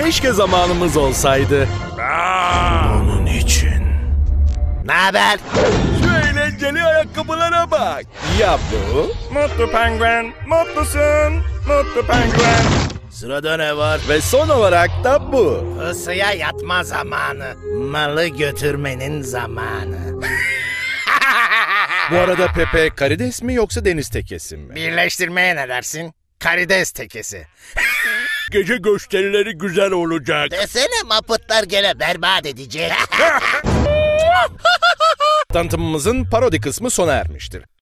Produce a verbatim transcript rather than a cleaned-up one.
Keşke zamanımız olsaydı. Onun için. Naber? Şu eğlenceli ayakkabılara bak. Ya bu? Mutlu penguen, mutlusun. Mutlu penguen. Sırada ne var? Ve son olarak da bu. Isıya yatma zamanı. Malı götürmenin zamanı. Bu arada Pepe karides mi yoksa deniz tekesi mi? Birleştirmeye ne dersin? Karides tekesi. Gece gösterileri güzel olacak. Desene mapıtlar gene berbat edecek. Tanıtımımızın parodi kısmı sona ermiştir.